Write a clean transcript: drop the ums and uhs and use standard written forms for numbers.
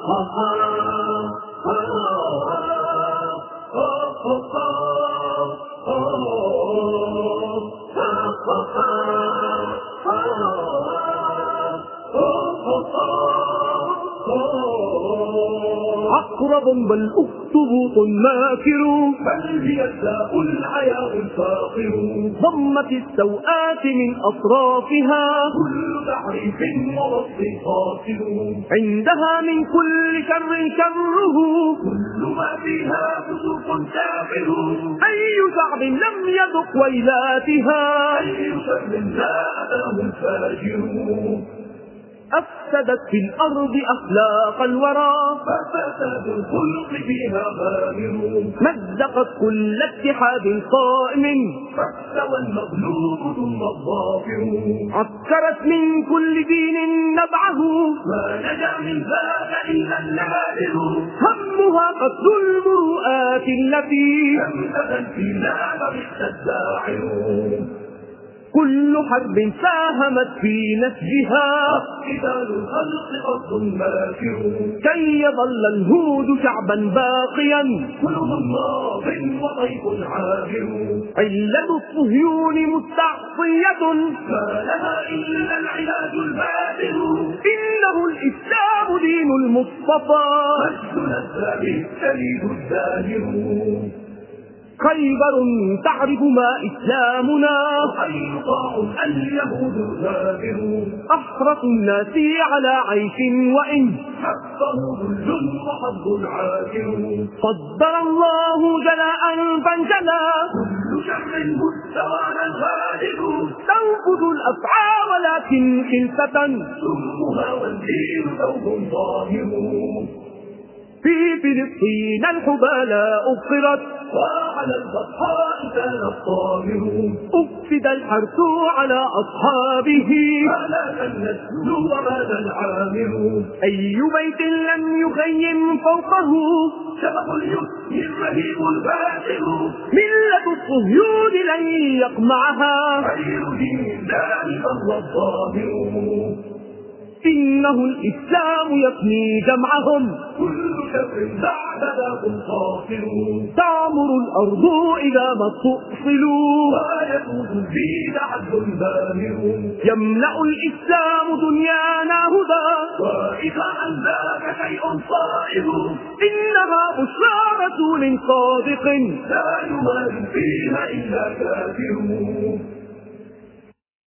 عقرب بل أخطبوط ماكر، بل هي الداء الحياء الفاقر، ضمت السوءات من أطرافها، كل تحريف ورصد قاصر، عندها من كل شر شره، كل ما فيها فسوق سافر، أي شعب لم يذق ويلاتها، أي شر لا أتاه الفاجر، أفسدت في الأرض أخلاق الورى، ففساد الخلق فيها غامر، مزقت كل اتحاد قائم، فاستوى المغلوب ثم الظافر، عسكرت من كل دين نبعه، ما نجا من ذاك إلا النادر، همها قتل المروءات التي لم تزل فينا فرحت الداعر، كل حرب ساهمت في نسجها، قتال الخلق قصد ماكر، كي يظل الهود شعبا باقيا، كلهم ماض وطيف عابر، علة الصهيون مستعصية، ما لها إلا العلاج البادر، إنه الإسلام دين المصطفى، مجدنا الثابت شديد الزاهر، خيبر تعرف ما إسلامنا، وحيطاع اليهود زاهر، أحرص الناس على عيش وإن حقه ذل وحظ عاكر، قدر الله جلاء فانجلى، كل شر مستوانا الغالب، تنفذ الأفعى ولكن خلفة، سمها والدين ثوب ظاهر، في فلسطين الحبالاء أبصرت، وعلى البطحاء كان الطاهر، أفسد الحرث على أصحابه، فلا النسل وماذا العامر، أي بيت لم يخيم فوقه، شبح اليسر الرهيب الباطل، ملة الصهيون لن يقمعها، خير دين الله فهو الظاهر، إنه الإسلام يفني جمعهم، كل شر بعد ذاك قاصر، تعمر الأرض إذا ما استؤصلوا، ويكون في عدل باهر، يملأ الإسلام دنيانا هدى، وإذا عن ذاك شيء صائب، إنها بشرى رسول صادق، لا يمال فيها إلا كافر.